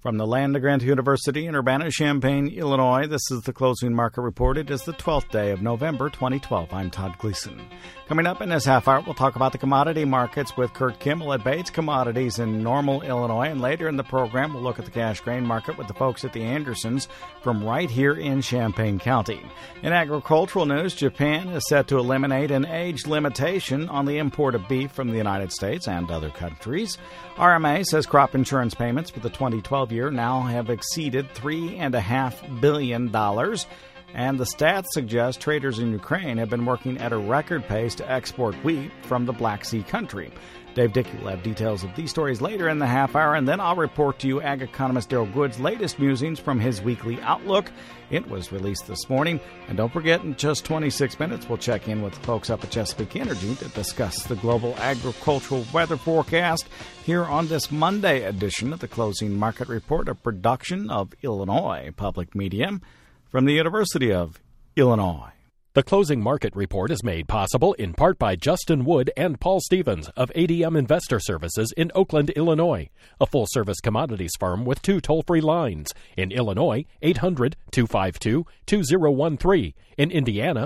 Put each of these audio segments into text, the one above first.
From the Land-Grant University in Urbana-Champaign, Illinois, this is the Closing Market Report. It is the 12th day of November 2012. I'm Todd Gleason. Coming up in this half hour, we'll talk about the commodity markets with Kurt Kimmel at Bates Commodities in Normal, Illinois. And later in the program, we'll look at the cash grain market with the folks at the Andersons from right here in Champaign County. In agricultural news, Japan is set to eliminate an age limitation on the import of beef from the United States and other countries. RMA says crop insurance payments for the 2012 year now have exceeded $3.5 billion. And the stats suggest traders in Ukraine have been working at a record pace to export wheat from the Black Sea country. Dave Dickey will have details of these stories later in the half hour, and then I'll report to you ag economist Darrell Good's latest musings from his weekly outlook. It was released this morning. And don't forget, in just 26 minutes, we'll check in with the folks up at Chesapeake Energy to discuss the global agricultural weather forecast here on this Monday edition of the Closing Market Report, a production of Illinois Public Media from the University of Illinois. The Closing Market Report is made possible in part by Justin Wood and Paul Stevens of ADM Investor Services in Oakland, Illinois, a full-service commodities firm with 2 toll-free lines. In Illinois, 800-252-2013. In Indiana,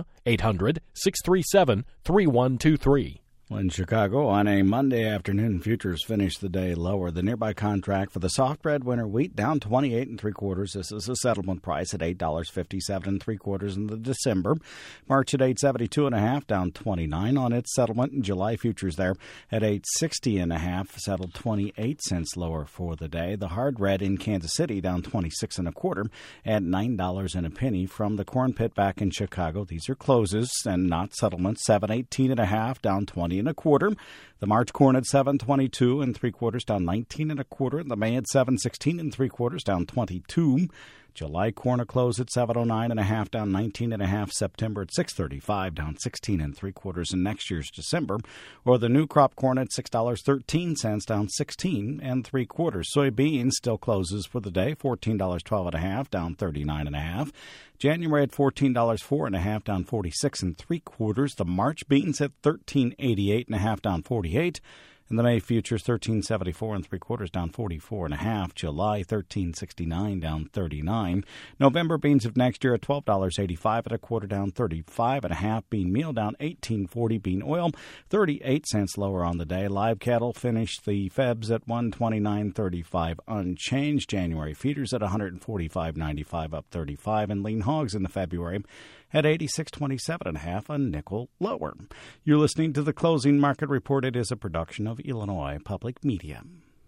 800-637-3123. Well, in Chicago, on a Monday afternoon, futures finished the day lower. The nearby contract for the soft red winter wheat down 28 3/4. This is a settlement price at $8.57 3/4 in the December. March at 8.72.5, down 29 on its settlement. And July futures there at 8.60.5, settled 28 cents lower for the day. The hard red in Kansas City down 26 1/4 at $9.01 from the corn pit back in Chicago. These are closes and not settlements. 7.18.5, down 20 1/4. The March corn at 7.22 3/4, down 19 1/4. The May at 7.16 3/4, down 22. July corn a close at 7.09.5, down 19.5. September at 6.35, down 16 3/4 in next year's December. Or the new crop corn at $6.13, down 16 3/4. Soybeans still closes for the day, $14.12.5, down 39.5. January at $14.04.5, down 46 3/4. The March beans at $13.88.5, down 48. And the May futures, $13.74 3/4, down 44.5. July, $13.69, down 39. November beans of next year at $12.85 1/4, down 35.5. Bean meal down 18.40. Bean oil, 38 cents lower on the day. Live cattle finished the Febs at 129.35 unchanged. January feeders at 145.95, up 35. And lean hogs in the February at 86.27.5, a nickel lower. You're listening to the Closing Market Report. It is a production of Illinois Public Media.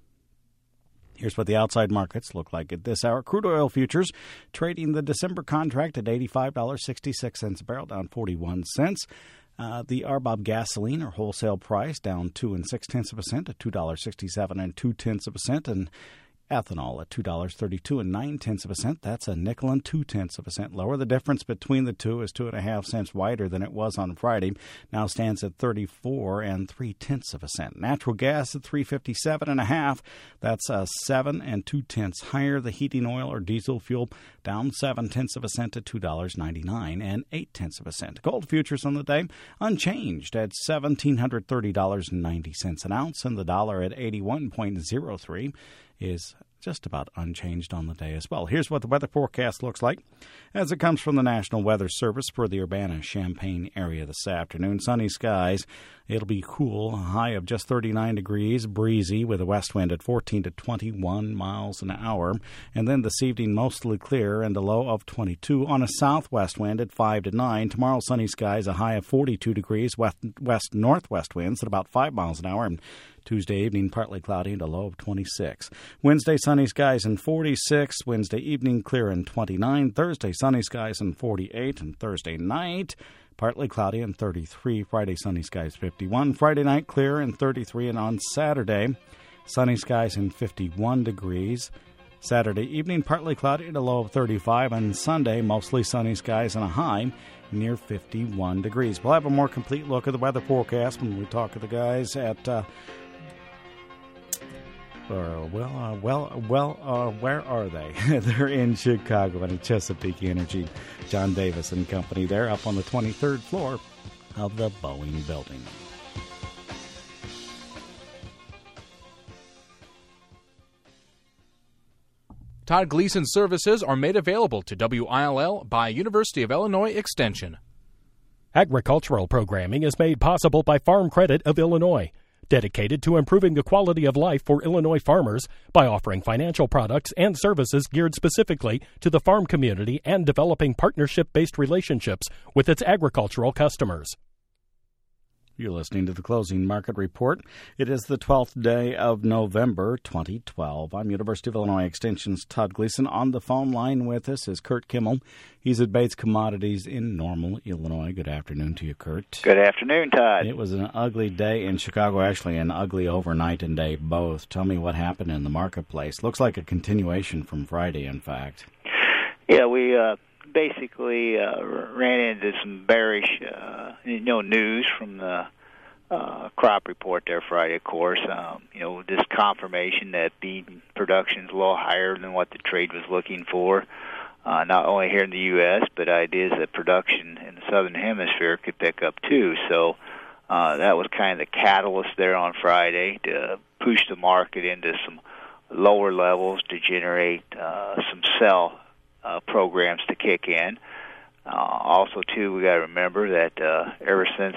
Here's what the outside markets look like at this hour. Crude oil futures trading the December contract at $85.66 a barrel, down 41 cents. The RBOB gasoline, or wholesale price, down 2 6/10% at $2.67 2/10, and ethanol at $2.32 9/10. That's a nickel and 2/10 lower. The difference between the two is 2.5 cents wider than it was on Friday. Now stands at 34 3/10. Natural gas at $3.57.5. That's 7 2/10 higher. The heating oil or diesel fuel down 0.7 to $2.99 8/10. Gold futures on the day unchanged at $1,730.90 an ounce, and the dollar at 81.03 is just about unchanged on the day as well. Here's what the weather forecast looks like as it comes from the National Weather Service for the Urbana-Champaign area this afternoon. Sunny skies. It'll be cool, a high of just 39 degrees, breezy with a west wind at 14 to 21 miles an hour. And then this evening, mostly clear and a low of 22 on a southwest wind at 5 to 9. Tomorrow, sunny skies, a high of 42 degrees, west-northwest winds at about 5 miles an hour. And Tuesday evening, partly cloudy and a low of 26. Wednesday, sunny skies and 46. Wednesday evening, clear and 29. Thursday, sunny skies and 48. And Thursday night, partly cloudy and 33. Friday, sunny skies 51. Friday night, clear and 33. And on Saturday, sunny skies and 51 degrees. Saturday evening, partly cloudy and a low of 35. And Sunday, mostly sunny skies and a high near 51 degrees. We'll have a more complete look at the weather forecast when we talk to the guys at where are they? They're in Chicago and at Chesapeake Energy. John Davis and company there up on the 23rd floor of the Boeing building. Todd Gleason services are made available to WILL by University of Illinois Extension. Agricultural programming is made possible by Farm Credit of Illinois, dedicated to improving the quality of life for Illinois farmers by offering financial products and services geared specifically to the farm community and developing partnership-based relationships with its agricultural customers. You're listening to the Closing Market Report. It is the 12th day of November, 2012. I'm University of Illinois Extension's Todd Gleason. On the phone line with us is Kurt Kimmel. He's at Bates Commodities in Normal, Illinois. Good afternoon to you, Kurt. Good afternoon, Todd. It was an ugly day in Chicago, actually an ugly overnight and day both. Tell me what happened in the marketplace. Looks like a continuation from Friday, in fact. Yeah, we basically ran into some bearish news from the crop report there Friday, of course. This confirmation that bean production is a little higher than what the trade was looking for, not only here in the U.S., but ideas that production in the Southern Hemisphere could pick up too. So that was kind of the catalyst there on Friday to push the market into some lower levels to generate some sell programs to kick in. Also, too, we got to remember that ever since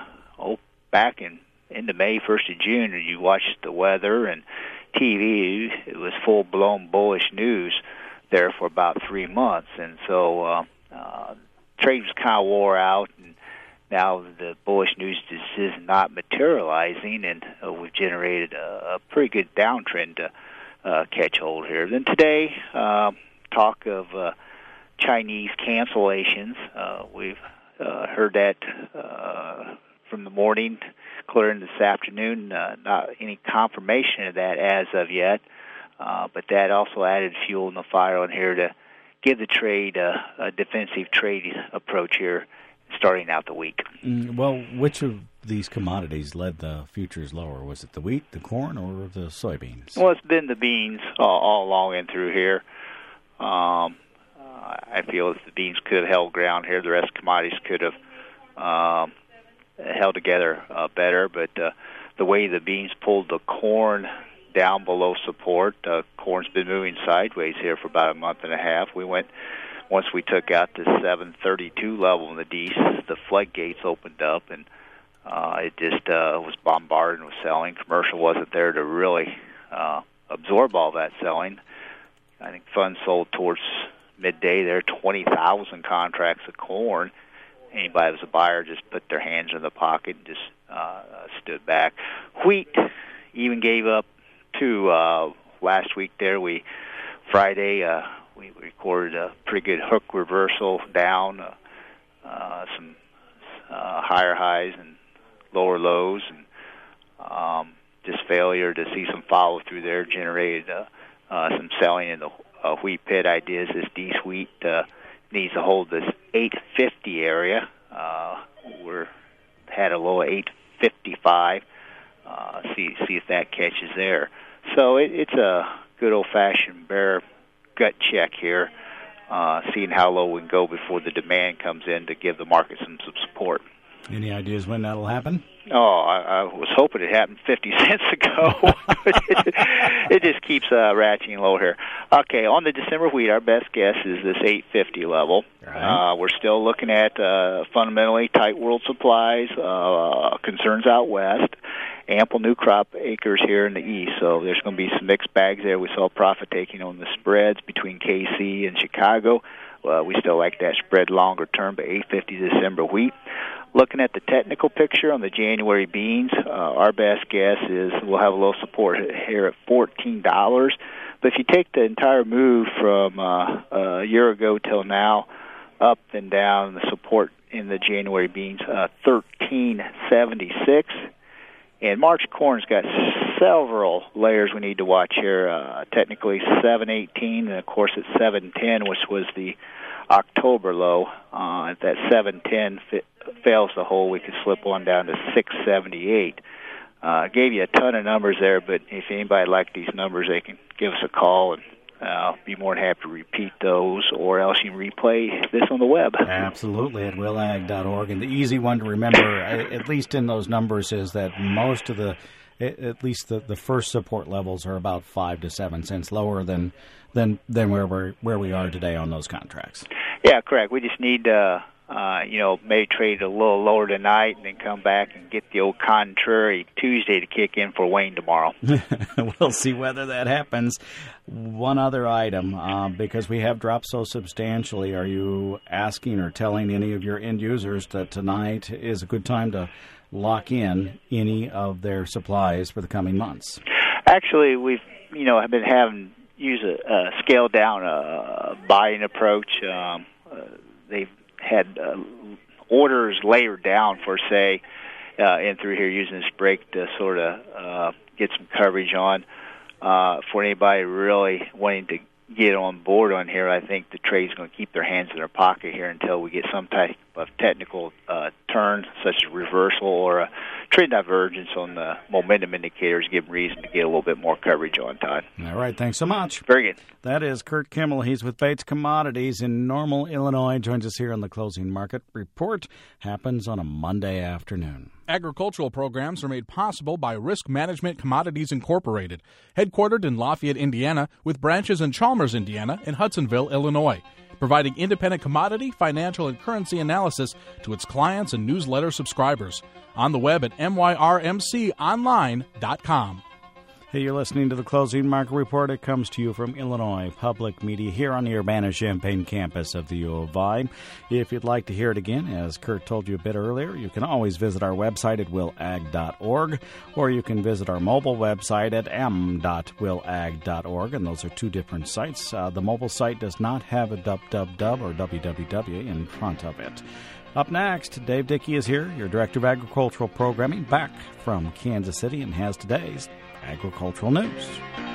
back into May, 1st of June, you watched the weather and TV, it was full-blown bullish news there for about 3 months. And so trade was kind of wore out, and now the bullish news just is not materializing, and we've generated a pretty good downtrend to catch hold here. Then today, talk of Chinese cancellations. We've heard that from the morning, clear into this afternoon. Not any confirmation of that as of yet, but that also added fuel in the fire on here to give the trade a defensive trade approach here starting out the week. Well, which of these commodities led the futures lower? Was it the wheat, the corn, or the soybeans? Well, it's been the beans all along and through here. I feel if the beans could have held ground here, the rest of the commodities could have held together better. But the way the beans pulled the corn down below support, corn's been moving sideways here for about a month and a half. Once we took out the 732 level in the D's, the floodgates opened up, and it just was bombarded with selling. Commercial wasn't there to really absorb all that selling. I think funds sold towards midday there, 20,000 contracts of corn. Anybody that was a buyer just put their hands in the pocket and just stood back. Wheat even gave up to last week there. Friday we recorded a pretty good hook reversal down, some higher highs and lower lows, and just failure to see some follow through there generated some selling in the wheat pit. Ideas this D's wheat needs to hold this 850 area. We're had a low of 855. See if that catches there. So it's a good old-fashioned bear gut check here, seeing how low we can go before the demand comes in to give the market some support. Any ideas when that'll happen? Oh, I was hoping it happened 50 cents ago. It just keeps ratcheting low here. Okay, on the December wheat, our best guess is this 850 level. Right. We're still looking at fundamentally tight world supplies, concerns out west, ample new crop acres here in the east. So there's going to be some mixed bags there. We saw profit taking on the spreads between KC and Chicago. We still like that spread longer term, but 850 December wheat. Looking at the technical picture on the January beans, our best guess is we'll have a little support here at $14. But if you take the entire move from a year ago till now, up and down, the support in the January beans, 13.76. And March corn's got several layers we need to watch here. Technically 7.18, and of course at 7.10, which was the October low. If that 7.10 fails to hold, we could slip on down to 6.78. Gave you a ton of numbers there, but if anybody liked these numbers, they can give us a call, and I'll be more than happy to repeat those, or else you can replay this on the web. Absolutely, at willag.org. And the easy one to remember, at least in those numbers, is that most of the at least the first support levels are about 5 to 7 cents lower than where we are today on those contracts. Yeah, correct. We just need maybe trade a little lower tonight and then come back and get the old contrary Tuesday to kick in for Wayne tomorrow. We'll see whether that happens. One other item, because we have dropped so substantially, are you asking or telling any of your end users that tonight is a good time to lock in any of their supplies for the coming months? Actually, we've have been use a scaled down buying approach. They've had orders layered down for, say, in through here using this break to sort of get some coverage on. For anybody really wanting to get on board on here, I think the trade's going to keep their hands in their pocket here until we get some type of technical turn, such as reversal or a trend divergence on the momentum indicators, give reason to get a little bit more coverage on, Todd. All right, thanks so much. Very good. That is Kurt Kimmel. He's with Bates Commodities in Normal, Illinois. Joins us here on the Closing Market Report. Happens on a Monday afternoon. Agricultural programs are made possible by Risk Management Commodities Incorporated, headquartered in Lafayette, Indiana, with branches in Chalmers, Indiana, and Hudsonville, Illinois, providing independent commodity, financial, and currency analysis to its clients and newsletter subscribers. On the web at myrmconline.com. Hey, you're listening to the Closing Market Report. It comes to you from Illinois Public Media here on the Urbana-Champaign campus of the U of I. If you'd like to hear it again, as Kurt told you a bit earlier, you can always visit our website at willag.org, or you can visit our mobile website at m.willag.org, and those are two different sites. The mobile site does not have a www or www in front of it. Up next, Dave Dickey is here, your Director of Agricultural Programming, back from Kansas City, and has today's agricultural news.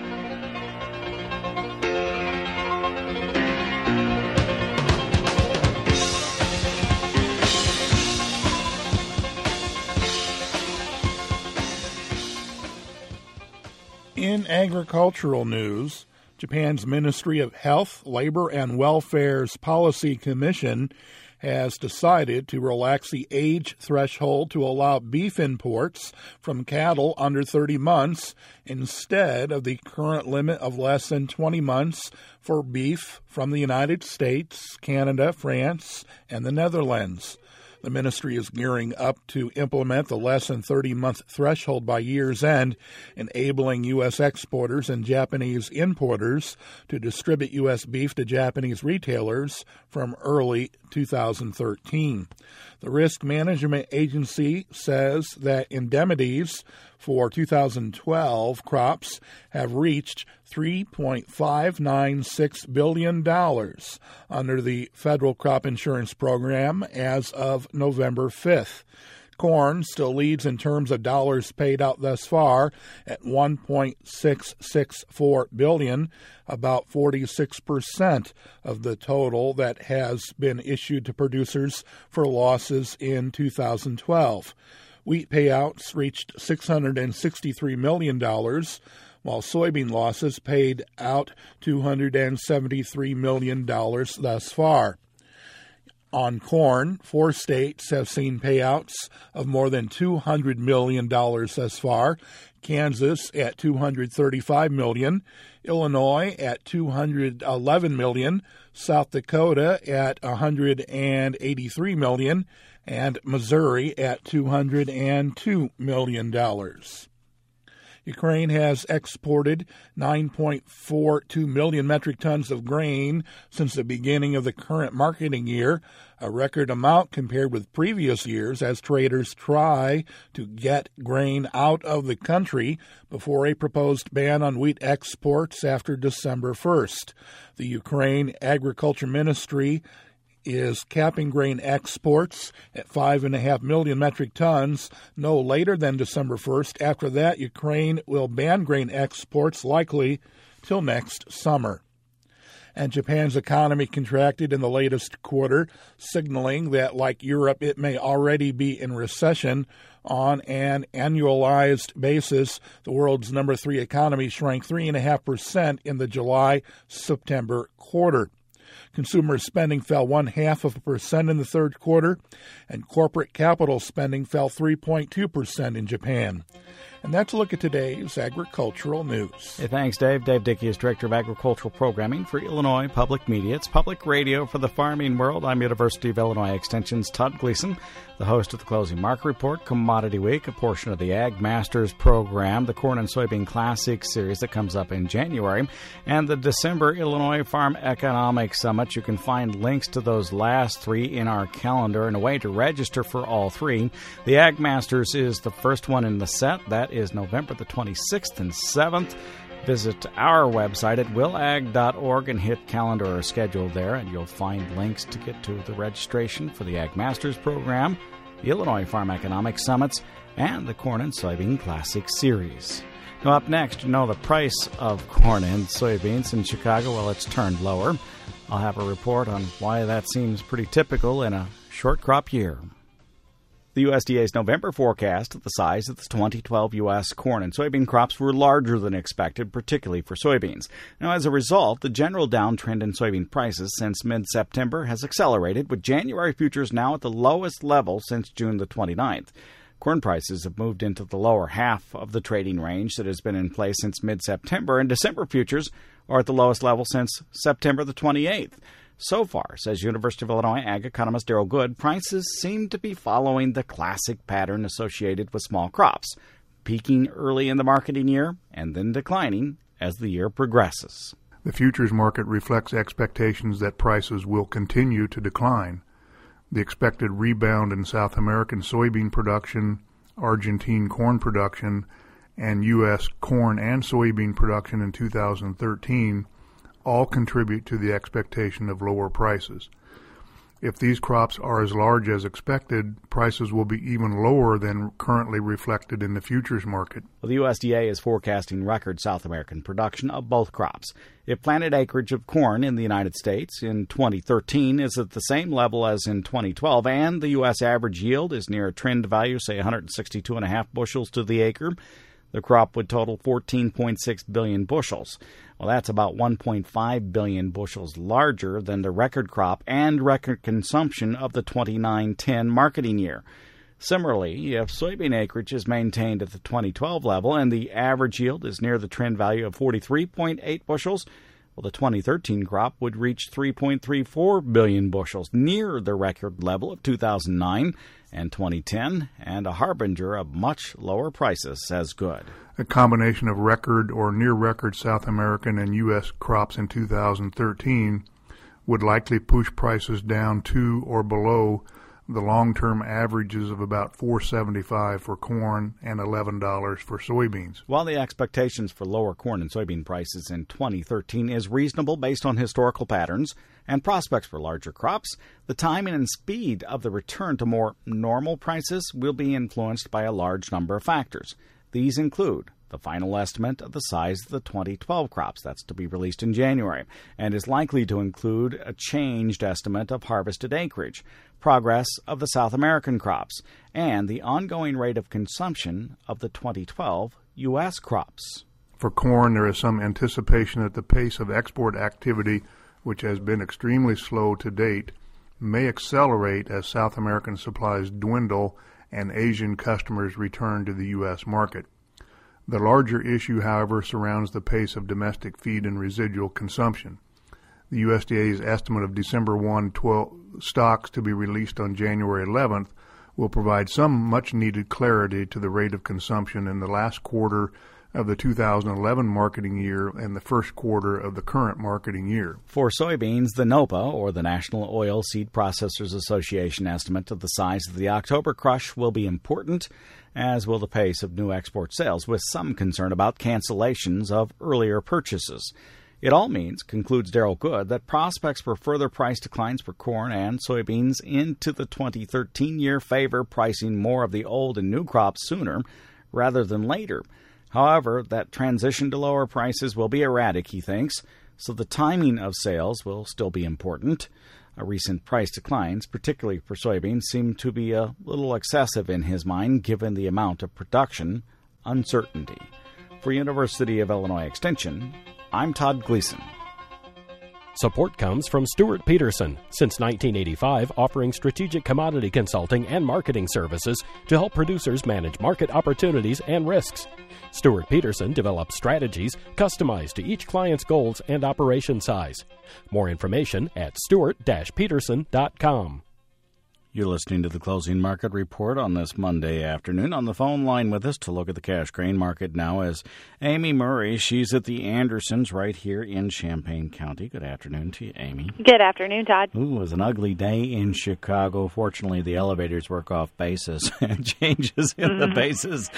In agricultural news, Japan's Ministry of Health, Labor, and Welfare's Policy Commission has decided to relax the age threshold to allow beef imports from cattle under 30 months instead of the current limit of less than 20 months for beef from the United States, Canada, France, and the Netherlands. The ministry is gearing up to implement the less than 30-month threshold by year's end, enabling U.S. exporters and Japanese importers to distribute U.S. beef to Japanese retailers from early 2013. The Risk Management Agency says that indemnities for 2012 crops have reached $3.596 billion under the federal crop insurance program as of November 5th. Corn still leads in terms of dollars paid out thus far at $1.664 billion, about 46% of the total that has been issued to producers for losses in 2012. Wheat payouts reached $663 million, while soybean losses paid out $273 million thus far. On corn, 4 states have seen payouts of more than $200 million thus far. Kansas at $235 million, Illinois at $211 million, South Dakota at $183 million, and Missouri at $202 million. Ukraine has exported 9.42 million metric tons of grain since the beginning of the current marketing year, a record amount compared with previous years as traders try to get grain out of the country before a proposed ban on wheat exports after December 1st. The Ukraine Agriculture Ministry is capping grain exports at 5.5 million metric tons no later than December 1st. After that, Ukraine will ban grain exports likely till next summer. And Japan's economy contracted in the latest quarter, signaling that, like Europe, it may already be in recession. On an annualized basis, the world's number 3 economy shrank 3.5% in the July-September quarter. Consumer spending fell 0.5% in the third quarter, and corporate capital spending fell 3.2% in Japan. And that's a look at today's agricultural news. Hey, thanks, Dave. Dave Dickey is Director of Agricultural Programming for Illinois Public Media. It's public radio for the farming world. I'm University of Illinois Extension's Todd Gleason, the host of the Closing Market Report, Commodity Week, a portion of the Ag Masters program, the Corn and Soybean Classic series that comes up in January, and the December Illinois Farm Economic Summit. You can find links to those last three in our calendar and a way to register for all three. The Ag Masters is the first one in the set. That is November the 26th and 7th. Visit our website at willag.org and hit calendar or schedule there, and you'll find links to get to the registration for the Ag Masters program, the Illinois Farm Economic Summits, and the Corn and Soybean Classic Series. Now, up next, you know the price of corn and soybeans in Chicago, well, it's turned lower. I'll have a report on why that seems pretty typical in a short crop year. The USDA's November forecast of the size of the 2012 U.S. corn and soybean crops were larger than expected, particularly for soybeans. Now, as a result, the general downtrend in soybean prices since mid-September has accelerated, with January futures now at the lowest level since June the 29th. Corn prices have moved into the lower half of the trading range that has been in place since mid-September, and December futures are at the lowest level since September the 28th. So far, says University of Illinois ag economist Darrell Good, prices seem to be following the classic pattern associated with small crops, peaking early in the marketing year and then declining as the year progresses. The futures market reflects expectations that prices will continue to decline. The expected rebound in South American soybean production, Argentine corn production, and U.S. corn and soybean production in 2013 all contribute to the expectation of lower prices. If these crops are as large as expected, prices will be even lower than currently reflected in the futures market. Well, the USDA is forecasting record South American production of both crops. If planted acreage of corn in the United States in 2013 is at the same level as in 2012, and the U.S. average yield is near a trend value, say 162.5 bushels to the acre, the crop would total 14.6 billion bushels. Well, that's about 1.5 billion bushels larger than the record crop and record consumption of the 29-10 marketing year. Similarly, if soybean acreage is maintained at the 2012 level and the average yield is near the trend value of 43.8 bushels, well, the 2013 crop would reach 3.34 billion bushels, near the record level of 2009 and 2010, and a harbinger of much lower prices, says Good. A combination of record or near-record South American and U.S. crops in 2013 would likely push prices down to or below the long-term averages of about $4.75 for corn and $11 for soybeans. While the expectations for lower corn and soybean prices in 2013 is reasonable based on historical patterns and prospects for larger crops, the timing and speed of the return to more normal prices will be influenced by a large number of factors. These include the final estimate of the size of the 2012 crops, that's to be released in January, and is likely to include a changed estimate of harvested acreage, progress of the South American crops, and the ongoing rate of consumption of the 2012 U.S. crops. For corn, there is some anticipation that the pace of export activity, which has been extremely slow to date, may accelerate as South American supplies dwindle and Asian customers return to the U.S. market. The larger issue, however, surrounds the pace of domestic feed and residual consumption. The USDA's estimate of December 1 stocks to be released on January 11th will provide some much-needed clarity to the rate of consumption in the last quarter of the 2011 marketing year and the first quarter of the current marketing year. For soybeans, the NOPA, or the National Oil Seed Processors Association estimate of the size of the October crush will be important, as will the pace of new export sales, with some concern about cancellations of earlier purchases. It all means, concludes Darrell Good, that prospects for further price declines for corn and soybeans into the 2013 year favor pricing more of the old and new crops sooner rather than later. However, that transition to lower prices will be erratic, he thinks, so the timing of sales will still be important. Recent price declines, particularly for soybeans, seem to be a little excessive in his mind, given the amount of production uncertainty. For University of Illinois Extension, I'm Todd Gleason. Support comes from Stuart Peterson, since 1985 offering strategic commodity consulting and marketing services to help producers manage market opportunities and risks. Stuart Peterson develops strategies customized to each client's goals and operation size. More information at stuart-peterson.com. You're listening to the Closing Market Report on this Monday afternoon. On the phone line with us to look at the cash grain market now is Amy Murray. She's at the Andersons right here in Champaign County. Good afternoon to you, Amy. Good afternoon, Todd. Ooh, it was an ugly day in Chicago. Fortunately, the elevators work off basis and changes in the basis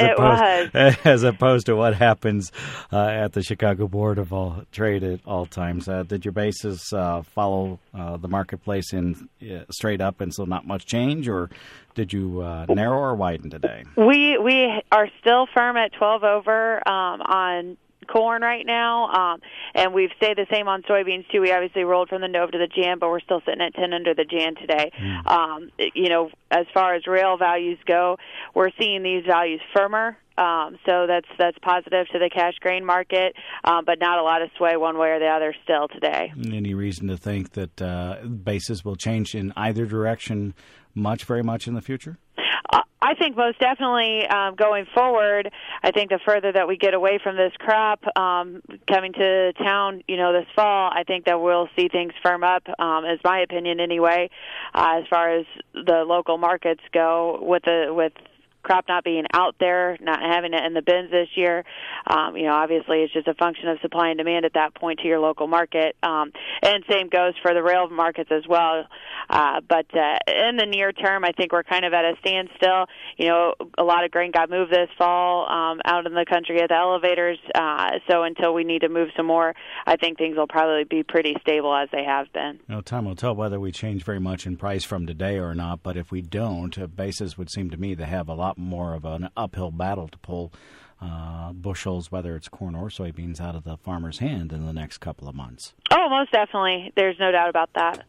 as opposed to what happens at the Chicago Board of Trade at all times. Did your basis follow the marketplace in straight up and so not much change, or did you narrow or widen today? We are still firm at 12 over on corn right now, and we've stayed the same on soybeans too. We obviously rolled from the Nov to the Jan, but we're still sitting at 10 under the Jan today. As far as rail values go, we're seeing these values firmer. So that's positive to the cash grain market, but not a lot of sway one way or the other still today. Any reason to think that basis will change in either direction very much in the future? I think most definitely going forward, I think the further that we get away from this crop coming to town, this fall, I think that we'll see things firm up, is my opinion anyway, as far as the local markets go with crop not being out there, not having it in the bins this year. Obviously it's just a function of supply and demand at that point to your local market. And same goes for the rail markets as well. But in the near term, I think we're kind of at a standstill. A lot of grain got moved this fall out in the country at the elevators. So until we need to move some more, I think things will probably be pretty stable as they have been. Time will tell whether we change very much in price from today or not. But if we don't, basis would seem to me to have a lot more of an uphill battle to pull bushels, whether it's corn or soybeans, out of the farmer's hand in the next couple of months. Oh, most definitely. There's no doubt about that.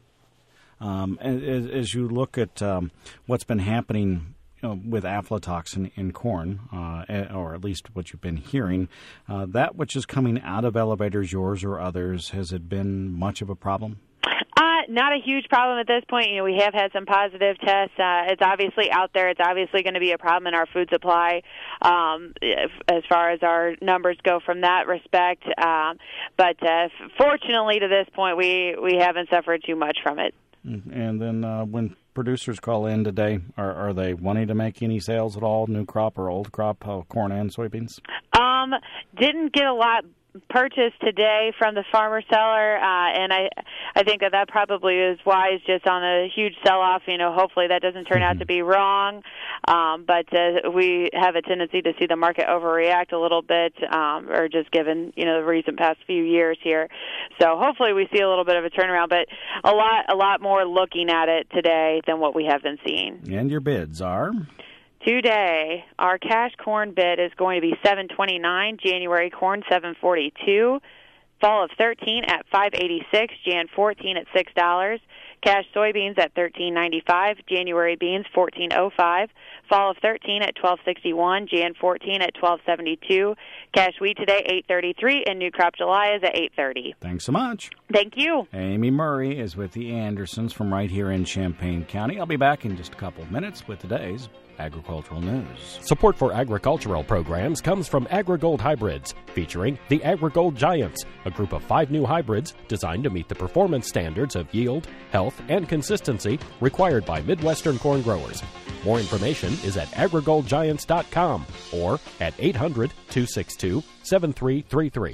As you look at what's been happening with aflatoxin in corn, or at least what you've been hearing, that which is coming out of elevators, yours or others, has it been much of a problem? Not a huge problem at this point. We have had some positive tests. It's obviously out there. It's obviously going to be a problem in our food supply as far as our numbers go from that respect. But fortunately, to this point, we haven't suffered too much from it. And then when producers call in today, are they wanting to make any sales at all, new crop or old crop, corn and soybeans? Didn't get a lot purchased today from the farmer seller, and I think that probably is wise, just on a huge sell-off. Hopefully that doesn't turn out to be wrong, but we have a tendency to see the market overreact a little bit, or just given the recent past few years here. So hopefully we see a little bit of a turnaround, but a lot more looking at it today than what we have been seeing. And your bids are? Today, our cash corn bid is going to be $7.29, January corn $7.42, fall of 13 at $5.86, Jan 14 at $6, cash soybeans at $13.95, January beans $14.05, fall of 13 at $12.61, Jan 14 at $12.72, cash wheat today $8.33, and new crop July is at $8.30. Thanks so much. Thank you. Amy Murray is with the Andersons from right here in Champaign County. I'll be back in just a couple of minutes with today's agricultural news. Support for agricultural programs comes from AgriGold Hybrids, featuring the AgriGold Giants, a group of 5 new hybrids designed to meet the performance standards of yield, health, and consistency required by Midwestern corn growers. More information is at agrigoldgiants.com or at 800-262-7333.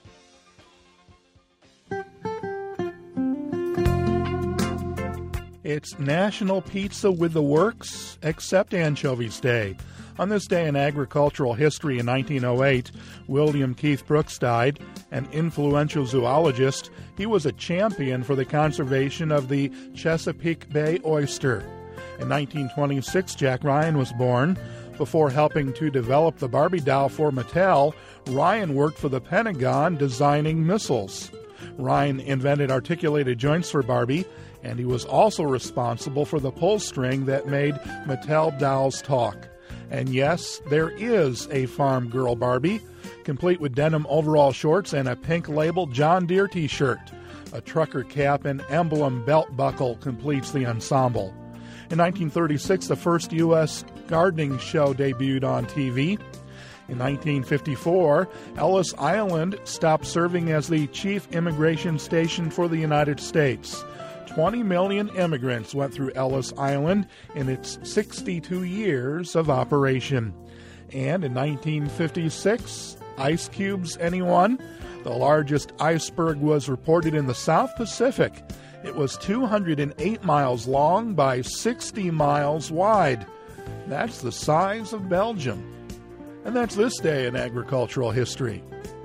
It's National Pizza with the Works, except Anchovies Day. On this day in agricultural history in 1908, William Keith Brooks died. An influential zoologist, he was a champion for the conservation of the Chesapeake Bay oyster. In 1926, Jack Ryan was born. Before helping to develop the Barbie doll for Mattel, Ryan worked for the Pentagon designing missiles. Ryan invented articulated joints for Barbie, and he was also responsible for the pull string that made Mattel dolls talk. And yes, there is a farm girl Barbie, complete with denim overall shorts and a pink labeled John Deere t-shirt. A trucker cap and emblem belt buckle completes the ensemble. In 1936, the first U.S. gardening show debuted on TV. In 1954, Ellis Island stopped serving as the chief immigration station for the United States. 20 million immigrants went through Ellis Island in its 62 years of operation. And in 1956, ice cubes, anyone? The largest iceberg was reported in the South Pacific. It was 208 miles long by 60 miles wide. That's the size of Belgium. And that's this day in agricultural history.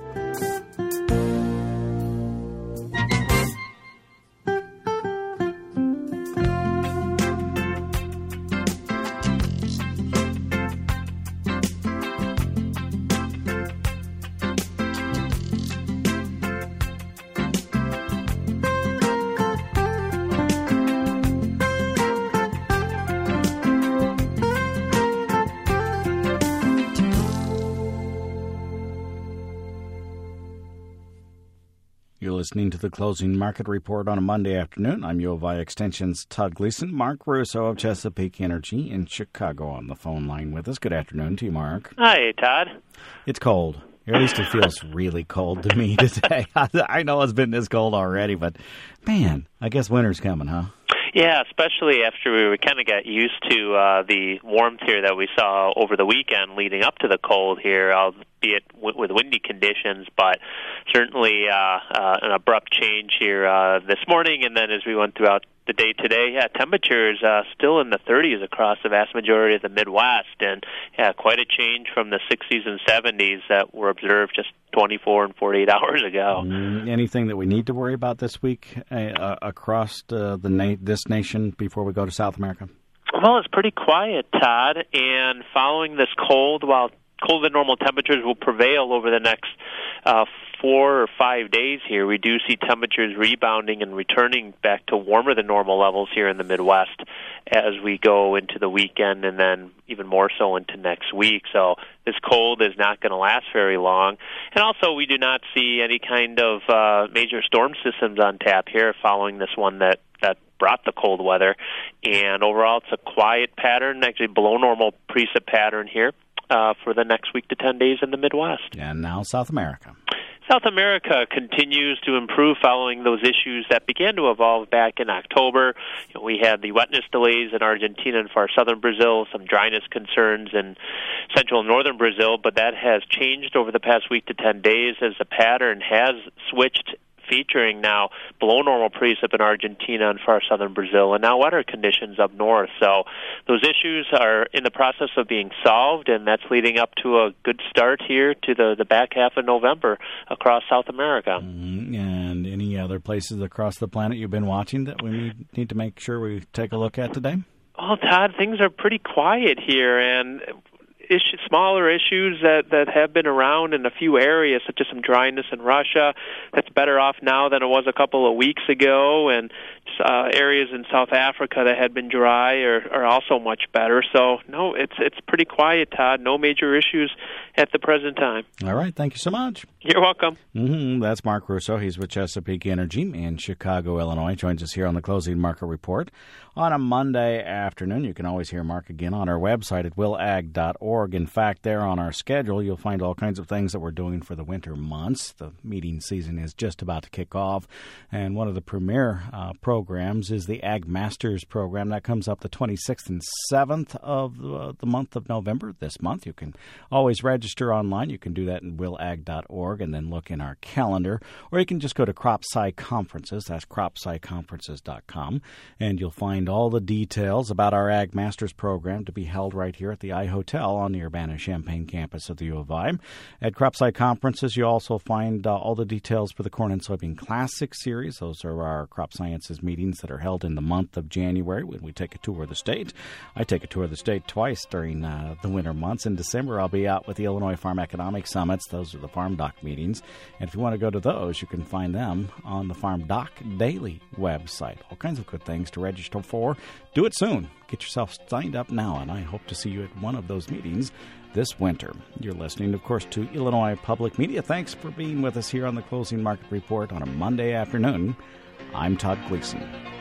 Listening to the Closing Market Report on a Monday afternoon. I'm U of I Extension's Todd Gleason. Mark Russo of Chesapeake Energy in Chicago on the phone line with us. Good afternoon to you, Mark. Hi, Todd. It's cold. Or at least it feels really cold to me today. I know it's been this cold already, but man, I guess winter's coming, huh? Yeah, especially after we kind of got used to the warmth here that we saw over the weekend leading up to the cold here, albeit with windy conditions, but certainly an abrupt change here this morning, and then as we went throughout the day today, temperatures still in the 30s across the vast majority of the Midwest, and quite a change from the 60s and 70s that were observed just 24 and 48 hours ago. Anything that we need to worry about this week across this nation before we go to South America? Well, it's pretty quiet, Todd, and following this cold, while colder than normal temperatures will prevail over the next 4 or 5 days here, we do see temperatures rebounding and returning back to warmer than normal levels here in the Midwest as we go into the weekend and then even more so into next week. So this cold is not going to last very long. And also we do not see any kind of major storm systems on tap here following this one that brought the cold weather. And overall it's a quiet pattern, actually below normal precip pattern here for the next week to 10 days in the Midwest. And now South America. South America continues to improve following those issues that began to evolve back in October. We had the wetness delays in Argentina and far southern Brazil, some dryness concerns in central and northern Brazil, but that has changed over the past week to 10 days as the pattern has switched, featuring now below normal precip in Argentina and far southern Brazil, and now wetter conditions up north. So those issues are in the process of being solved, and that's leading up to a good start here to the back half of November across South America. And any other places across the planet you've been watching that we need to make sure we take a look at today? Well, Todd, things are pretty quiet here, and smaller issues that have been around in a few areas, such as some dryness in Russia. That's better off now than it was a couple of weeks ago, and areas in South Africa that had been dry are also much better. So, no, it's pretty quiet, Todd. No major issues at the present time. All right. Thank you so much. You're welcome. That's Mark Russo. He's with Chesapeake Energy in Chicago, Illinois. Joins us here on the Closing Market Report on a Monday afternoon. You can always hear Mark again on our website at willag.org. In fact, there on our schedule, you'll find all kinds of things that we're doing for the winter months. The meeting season is just about to kick off, and one of the premier programs is the Ag Masters program. That comes up the 26th and 7th of the month of November this month. You can always register online. You can do that in willag.org and then look in our calendar, or you can just go to CropSci Conferences. That's cropsciconferences.com, and you'll find all the details about our Ag Masters program to be held right here at the iHotel on the Urbana-Champaign campus of the U of I. At CropSci Conferences, you also find all the details for the Corn and Soybean Classic Series. Those are our crop sciences meetings that are held in the month of January when we take a tour of the state. I take a tour of the state twice during the winter months. In December, I'll be out with the Illinois Farm Economic Summits. Those are the Farm Doc meetings. And if you want to go to those, you can find them on the Farm Doc Daily website. All kinds of good things to register for. Do it soon. Get yourself signed up now, and I hope to see you at one of those meetings this winter. You're listening, of course, to Illinois Public Media. Thanks for being with us here on the Closing Market Report on a Monday afternoon. I'm Todd Gleason.